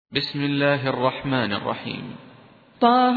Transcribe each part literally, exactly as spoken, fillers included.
بسم الله الرحمن الرحيم. طه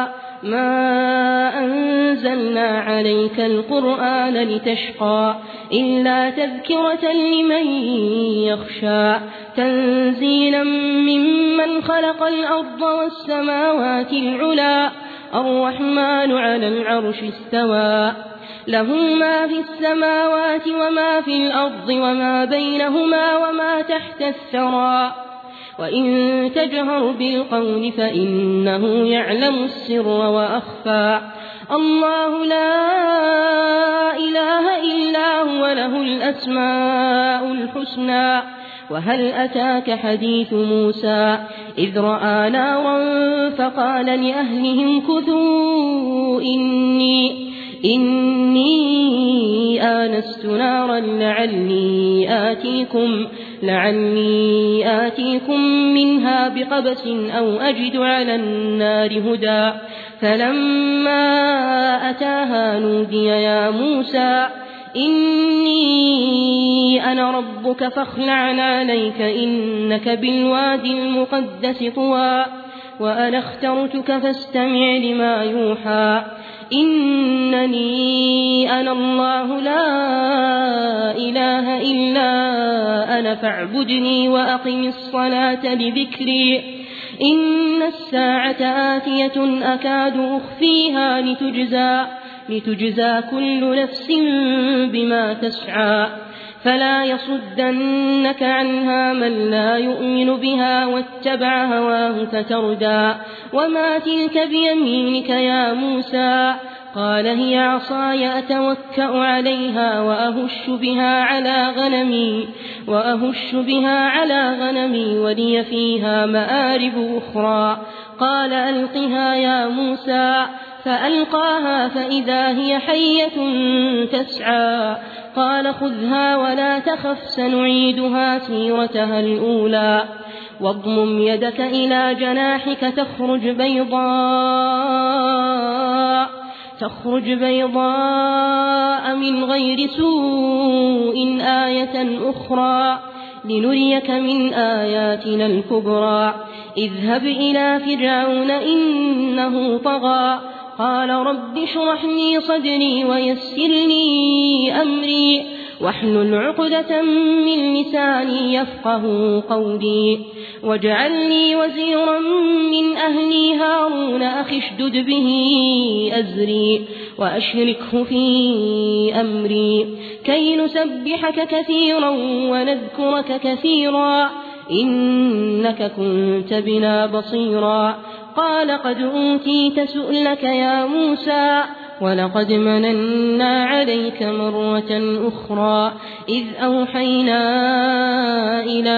ما أنزلنا عليك القرآن لتشقى إلا تذكرة لمن يخشى تنزيلا ممن خلق الأرض والسماوات العلى الرحمن على العرش استوى له ما في السماوات وما في الأرض وما بينهما وما تحت الثرى وإن تجهر بالقول فإنه يعلم السر وأخفى الله لا إله إلا هو له الأسماء الحسنى وهل أتاك حديث موسى إذ رأى نارا فقال لأهلهم كثوا إني إني آنست نارا لعلي آتيكم لعلي آتيكم منها بقبس أو أجد على النار هدى فلما أتاها نودي يا موسى إني أنا ربك فاخلع عليك إنك بالوادي المقدس طوى وأنا اخترتك فاستمع لما يوحى إنني أنا الله لا إله إلا أنا فاعبدني وأقم الصلاة لذكري إن الساعة آتية أكاد أخفيها لتجزى, لتجزى كل نفس بما تسعى فلا يصدنك عنها من لا يؤمن بها واتبع هواه فتردى وما تلك بيمينك يا موسى قال هي عصاي أتوكأ عليها وأهش بها على غنمي وأهش بها على غنمي ولي فيها مآرب أخرى قال ألقها يا موسى فألقاها فإذا هي حية تسعى قال خذها ولا تخف سنعيدها سيرتها الأولى واضمم يدك إلى جناحك تخرج بيضاء تخرج بيضاء من غير سوء آية أخرى لنريك من آياتنا الكبرى اذهب إلى فرعون إنه طغى قال رب اشرح لي صدري ويسر لي أمري واحلل عقدة من لساني يفقه قولي واجعل لي وزيرا من أهلي هارون أخي اشدد به أزري وأشركه في أمري كي نسبحك كثيرا ونذكرك كثيرا إنك كنت بنا بصيرا قال قد أوتيت سؤلك يا موسى ولقد مننا عليك مرة أخرى إذ أوحينا إلى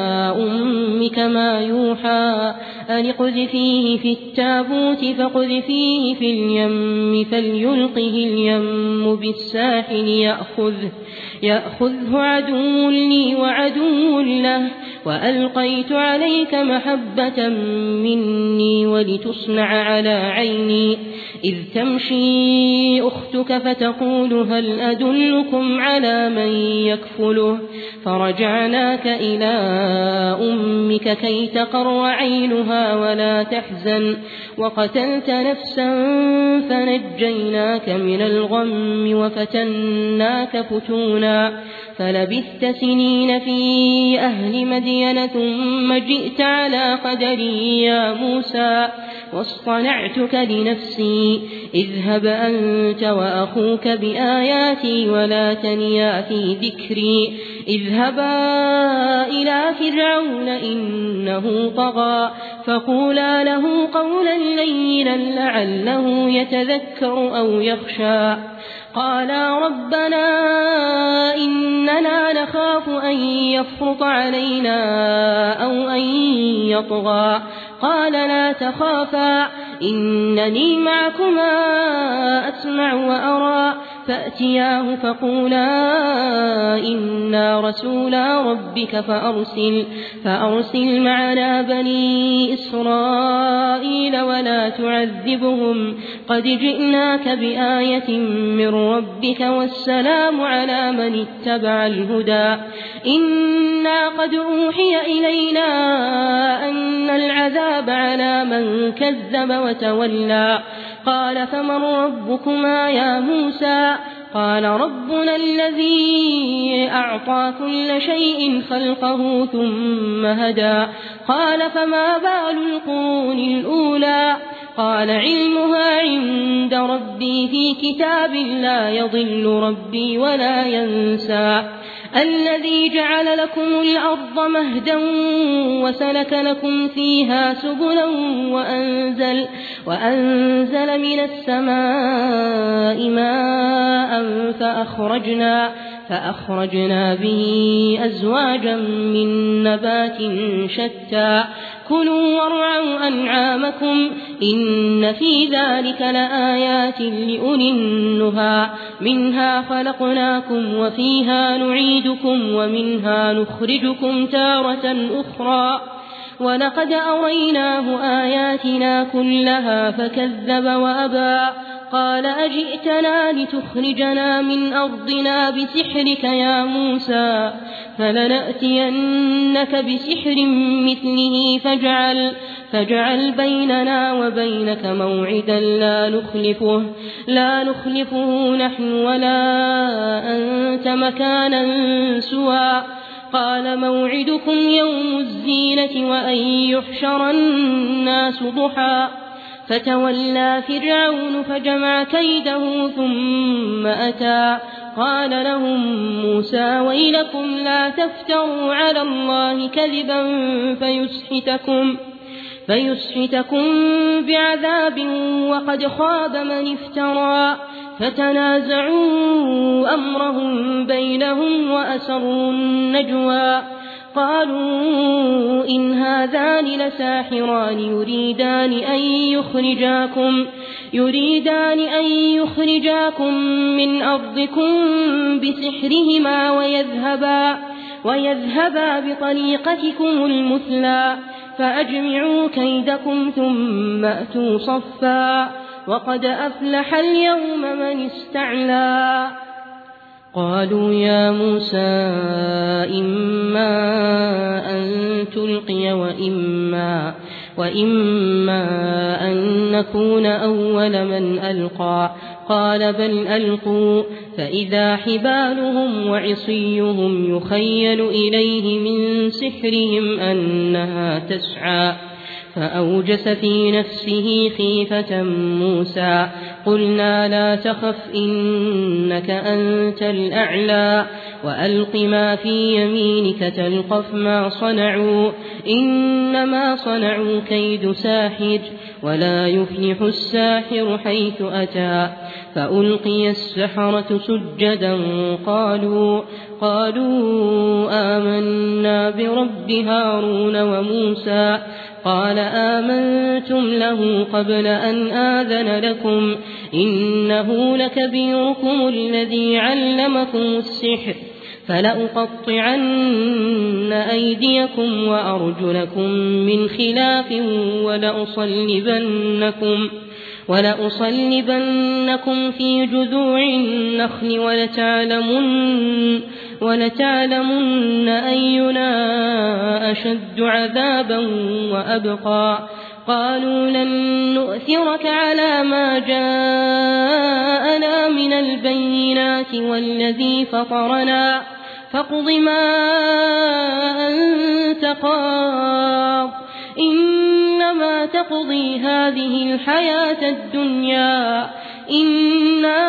أمك ما يوحى أن اقذفيه في التابوت فاقذفيه في اليم فليلقه اليم بالساحل يأخذه, يأخذه عدو لي وعدو له وألقيت عليك محبة مني ولتصنع على عيني إذ تمشي أختك فتقول هل أدلكم على من يكفله فرجعناك إلى أمك كي تقر عينها ولا تحزن وقتلت نفسا فنجيناك من الغم وفتناك فتونا فلبثت سنين في أهل مدين ثم جئت على قدري يا موسى واصطنعتك لنفسي اذهب أنت وأخوك بآياتي ولا تنيا في ذكري اذهبا إلى فرعون إنه طغى فقولا له قولا لينا لعله يتذكر أو يخشى قالا ربنا إننا نخاف أن يفرط علينا أو أن يطغى قال لا تخافا إنني معكما أسمع وأرى فأتياه فقولا إنا رسولا ربك فأرسل, فأرسل معنا بني إسرائيل ولا تعذبهم قد جئناك بآية من ربك والسلام على من اتبع الهدى إنا قد أوحي إلينا أن العذاب على من كذب وتولى قال فمن ربكما يا موسى قال ربنا الذي أعطى كل شيء خلقه ثم هدى قال فما بال القرون الأولى قال علمها عند ربي في كتاب لا يضل ربي ولا ينسى الذي جعل لكم الأرض مهدا وسلك لكم فيها سبلا وأنزل, وأنزل من السماء ماء فأخرجنا, فأخرجنا به أزواجا من نبات شتى كلوا وارعوا أنعامكم إن في ذلك لآيات لأولي النهى منها خلقناكم وفيها نعيدكم ومنها نخرجكم تارة أخرى ولقد أريناه آياتنا كلها فكذب وأبى قال أجئتنا لتخرجنا من أرضنا بسحرك يا موسى فلنأتينك بسحر مثله فاجعل, فاجعل بيننا وبينك موعدا لا نخلفه, لا نخلفه نحن ولا أنت مكانا سوى قال موعدكم يوم الزينة وأن يحشر الناس ضحى فتولى فرعون فجمع كيده ثم أتى قال لهم موسى ويلكم لا تفتروا على الله كذبا فيسحتكم, فيسحتكم بعذاب وقد خاب من افترى فتنازعوا أمرهم بينهم وأسروا النجوى قالوا إن هذان لساحران يريدان أن يخرجاكم, يريدان أن يخرجاكم من أرضكم بسحرهما ويذهبا, ويذهبا بطريقتكم المثلى فأجمعوا كيدكم ثم أتوا صفا وقد أفلح اليوم من استعلى قالوا يا موسى إما أن تلقي وإما, وإما أن نكون أول من ألقى قال بل ألقوا فإذا حبالهم وعصيهم يخيل إليه من سحرهم أنها تسعى فأوجس في نفسه خيفة موسى قلنا لا تخف إنك أنت الأعلى وألق ما في يمينك تلقف ما صنعوا إنما صنعوا كيد ساحر ولا يفلح الساحر حيث أتى فألقي السحرة سجدا قالوا, قالوا آمنا برب هارون وموسى قال آمنتم له قبل أن آذن لكم إنه لكبيركم الذي علمكم السحر فلأقطعن أيديكم وأرجلكم من خلاف ولأصلبنكم, ولأصلبنكم في جذوع النخل ولتعلمن, ولتعلمن أينا أشد عذابا وأبقى قالوا لن نؤثرك على ما جاءنا من البينات والذي فطرنا فاقض ما أنت قاض إنما تقضي هذه الحياة الدنيا إنا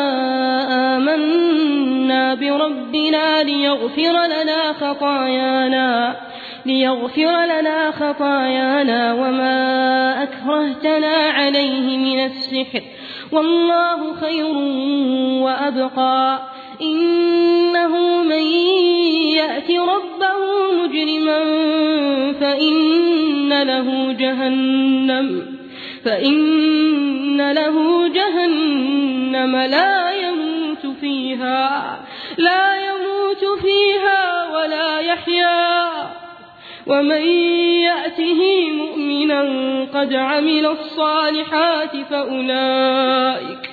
آمنا بربنا ليغفر لنا خطايانا ليغفر لنا خطايانا وما أكرهتنا عليه من السحر والله خير وأبقى إنه من يأت ربه مجرما فإن له جهنم فإن له جهنم لا يموت فيها لا يموت فيها ولا يحيا ومن يأته مؤمنا قد عمل الصالحات فأولئك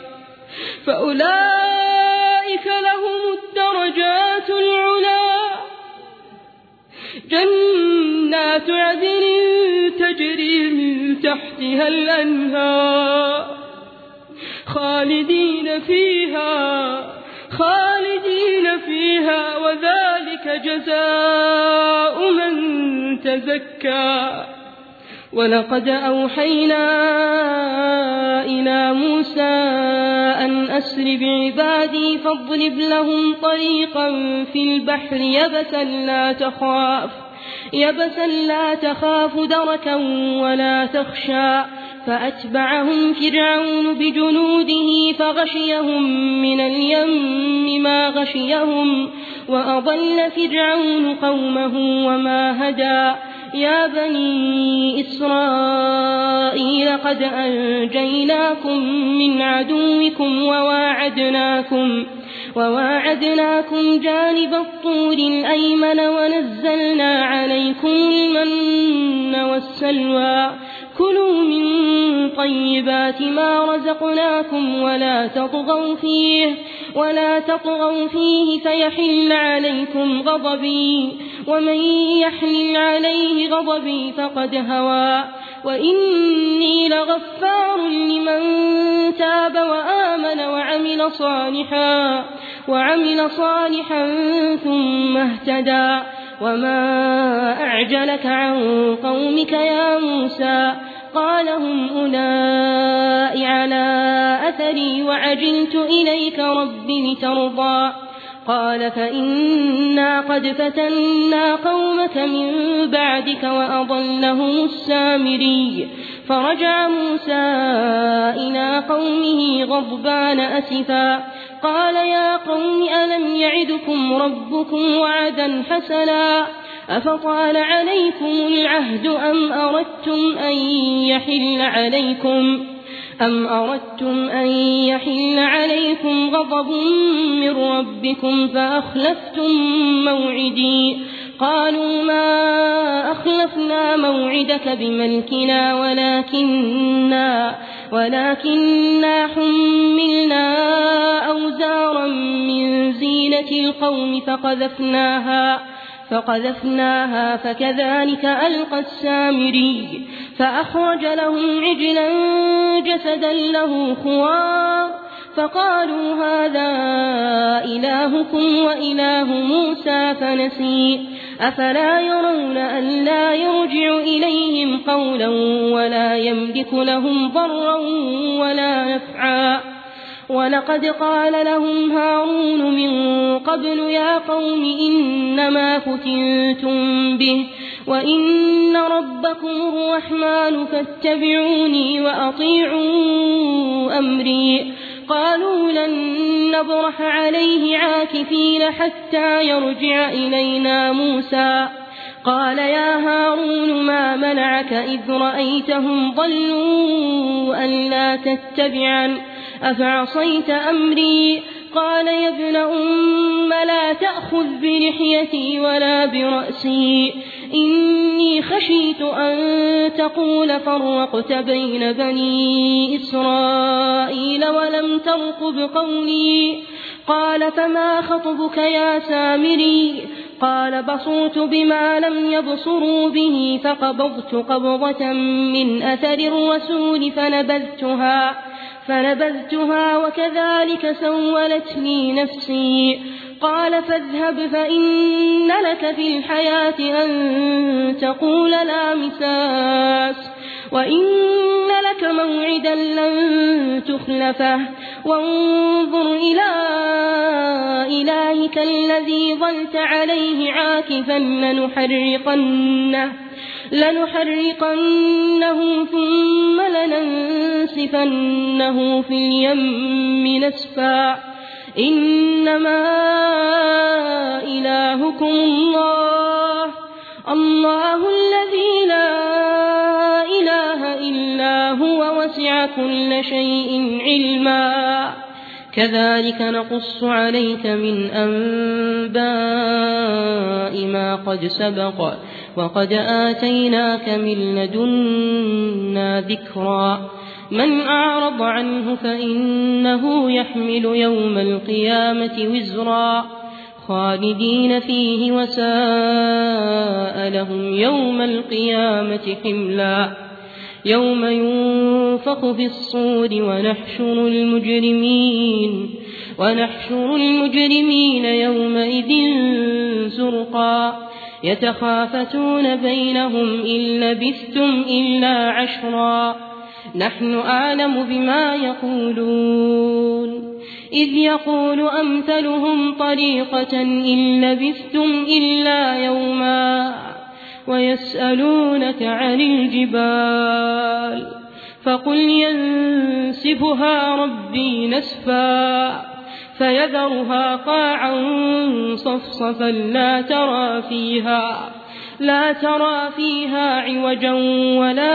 فأولئك لهم الدرجات العلى جنات عدن تجري من تحتها الأنهار خالدين فيها خالدين فيها وذلك جزاء من تزكى. ولقد أوحينا إلى موسى أن أسر بعبادي فاضرب لهم طريقا في البحر يبسا لا تخاف يبسا لا تخاف دركا ولا تخشى. فأتبعهم فرعون بجنوده فغشيهم من اليم ما غشيهم وأضل فرعون قومه وما هدى. يا بني إسرائيل قد أنجيناكم من عدوكم وواعدناكم وواعدناكم جانب الطور الأيمن ونزلنا عليكم المن والسلوى. كلوا من طيبات ما رزقناكم ولا تطغوا فيه ولا تطغوا فيه فيحل عليكم غضبي ومن يحلل عليه غضبي فقد هوى. وإني لغفار لمن تاب وآمن وعمل صالحا وعمل صالحا ثم اهتدى. وما أعجلك عن قومك يا موسى؟ قال هم أولئك على أثري وعجلت إليك رب لترضى. قال فإنا قد فتنا قومك من بعدك وأضلهم السامري. فرجع موسى إلى قومه غضبان أسفا قال يا قوم ألم يعدكم ربكم وعدا حسنا أفطال عليكم العهد أم أردتم أن يحل عليكم أم أردتم أن يحل عليكم غضب من ربكم فأخلفتم موعدي. قالوا ما أخلفنا موعدك بملكنا ولكننا ولكننا حملنا أوزارا من زينة القوم فقذفناها فقذفناها فكذلك ألقى السامري. فأخرج لهم عجلا جسدا له خوار فقالوا هذا إلهكم وإله موسى فنسي. أفلا يرون أن لا يرجع إليهم قولا ولا يملك لهم ضرا ولا نفعا. ولقد قال لهم هارون من قبل يا قوم إنما فتنتم به وإن ربكم الرحمن فاتبعوني وأطيعوا أمري. قالوا لن نبرح عليه عاكفين حتى يرجع إلينا موسى. قال يا هارون ما منعك إذ رأيتهم ضلوا ألا تتبعن أفعصيت أمري؟ قال يا ابن أم لا تأخذ بلحيتي ولا برأسي إني خشيت أن تقول فرقت بين بني إسرائيل ولم ترقب قولي. قال فما خطبك يا سامري؟ قال بصرت بما لم يبصروا به فقبضت قبضة من أثر الرسول فنبذتها فنبذتها وكذلك سولت لي نفسي. قال فاذهب فإن لك في الحياة أن تقول لا مساس وإن لك موعدا لن تخلفه وانظر إلى إلهك الذي ظلت عليه عاكفا لنحرقنه لنحرقنه ثم لننسفنه في اليم نسفا. إنما إلهكم الله الله الذي لا إله إلا هو وسع كل شيء علما. كذلك نقص عليك من أنباء ما قد سبق وقد آتيناك من لدنا ذكرا. من أعرض عنه فإنه يحمل يوم القيامة وزرا خالدين فيه وساء لهم يوم القيامة حملا يوم ينفخ في الصور ونحشر المجرمين ونحشر المجرمين يومئذ زرقا يتخافتون بينهم إن لبثتم إلا عشرا نحن أعلم بما يقولون إذ يقول أمثلهم طريقة إن لبثتم إلا يوما ويسألونك عن الجبال فقل ينسفها ربي نسفا فيذرها قاعا صفصفا لا ترى فيها لا ترى فيها عوجا ولا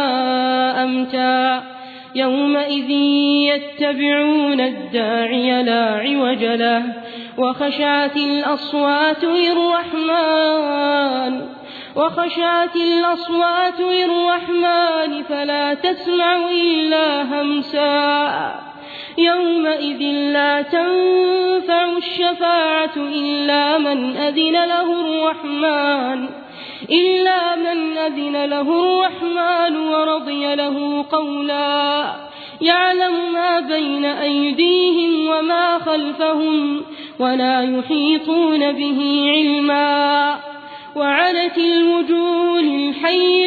أمتا يومئذ يتبعون الداعي لا عوج له وخشعت الأصوات للرحمن وخشعت الأصوات للرحمن فلا تسمع إلا همسا يومئذ لا تنفع الشفاعة إلا من أذن له الرحمن إلا من أذن له الرحمن ورضي له قولا يعلم ما بين أيديهم وما خلفهم ولا يحيطون به علما وعنت الوجوه للحي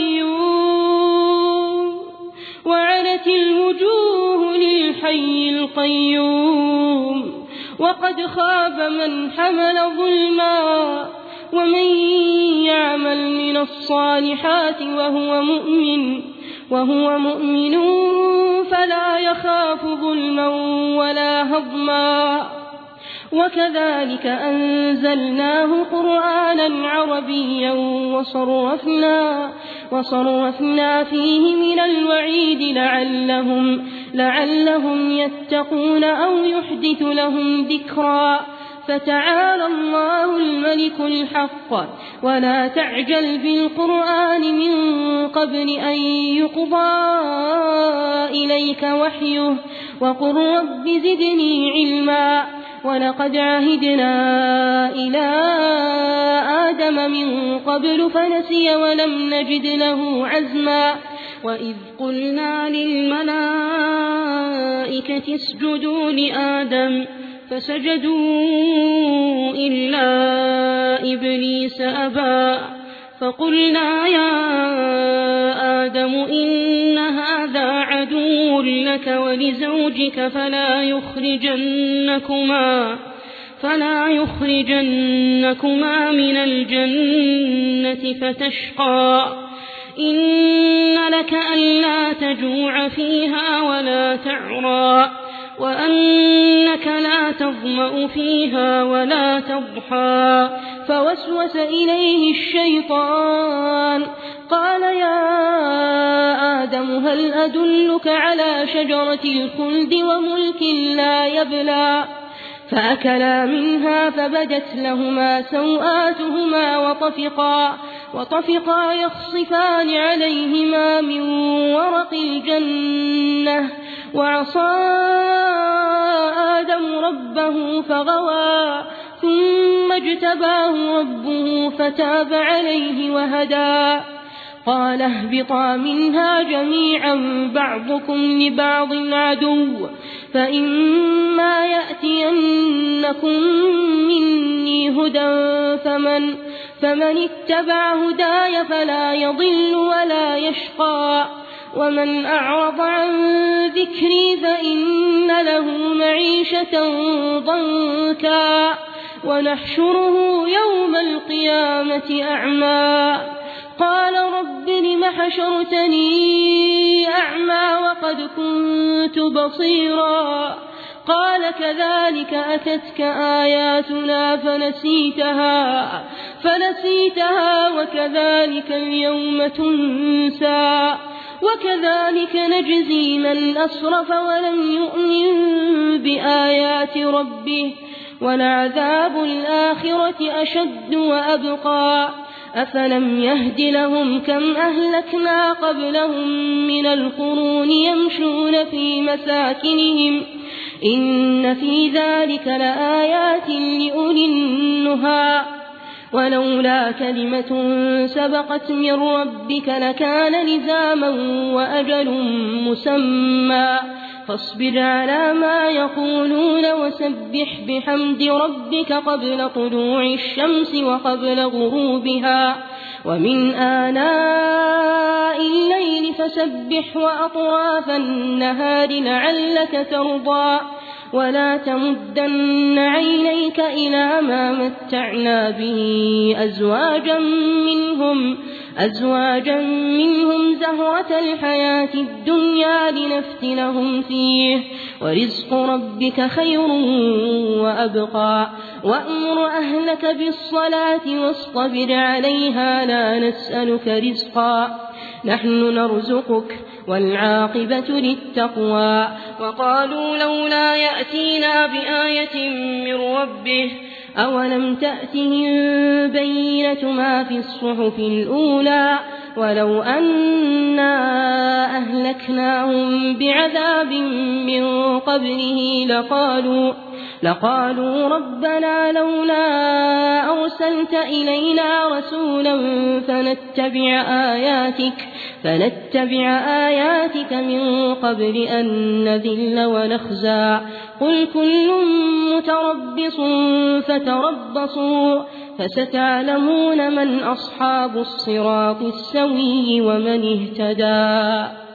القيوم وعنت الوجوه للحي القيوم وقد خاب من حمل ظلما ومن يعمل من الصالحات وهو مؤمن وهو مؤمن فلا يخاف ظلما ولا هضما وكذلك أنزلناه قرآنا عربيا وصرفنا وصرفنا فيه من الوعيد لعلهم لعلهم يتقون أو يحدث لهم ذكرا فتعالى الله الملك الحق ولا تعجل بالقرآن من قبل أن يقضى إليك وحيه وقل رب زدني علما ولقد عهدنا إلى آدم من قبل فنسي ولم نجد له عزما وإذ قلنا للملائكة اسجدوا لآدم فسجدوا إلا إبليس أبى فقلنا يا آدم إن هذا عدو لك ولزوجك فلا يخرجنكما فلا يخرجنكما من الجنة فتشقى إن لك ألا تجوع فيها ولا تعرى وأنك لا تظمأ فيها ولا تضحى فوسوس إليه الشيطان قال يا آدم هل أدلك على شجرة الخلد وملك لا يبلى فأكلا منها فبدت لهما سوآتهما وطفقا وطفقا يخصفان عليهما من ورق الجنة وعصى آدم ربه فغوى ثم اجتباه ربه فتاب عليه وهدى قال اهبطا منها جميعا بعضكم لبعض عدو فإما يأتينكم مني هدى فمن, فمن اتبع هداي فلا يضل ولا يشقى ومن أعرض عن ذكري فإن له معيشة ضنكا ونحشره يوم القيامة أعمى قال رب لم حشرتني أعمى وقد كنت بصيرا قال كذلك أتتك آياتنا فنسيتها فنسيتها وكذلك اليوم تنسى وكذلك نجزي من أسرف ولم يؤمن بآيات ربه ولعذاب الآخرة أشد وأبقى أفلم يهد لهم كم أهلكنا قبلهم من القرون يمشون في مساكنهم إن في ذلك لآيات لأولي النهى ولولا كلمة سبقت من ربك لكان لزاما وأجل مسمى فاصبر على ما يقولون وسبح بحمد ربك قبل طلوع الشمس وقبل غروبها ومن آناء الليل فسبح وأطراف النهار لعلك ترضى ولا تمدن عينيك إلى ما متعنا به أزواجا منهم أزواجا منهم زهرة الحياة الدنيا لنفتنهم فيه ورزق ربك خير وأبقى وأمر أهلك بالصلاة واصطبر عليها لا نسألك رزقا نحن نرزقك والعاقبة للتقوى وقالوا لولا يأتينا بآية من ربه أولم تأتهم بينة ما في الصحف الأولى ولو أنا أهلكناهم بعذاب من قبله لقالوا لقالوا ربنا لولا أرسلت إلينا رسولا فنتبع آياتك فنتبع آياتك من قبل أن نذل ونخزى قل كل متربص فتربصوا فستعلمون من أصحاب الصراط السوي ومن اهتدى.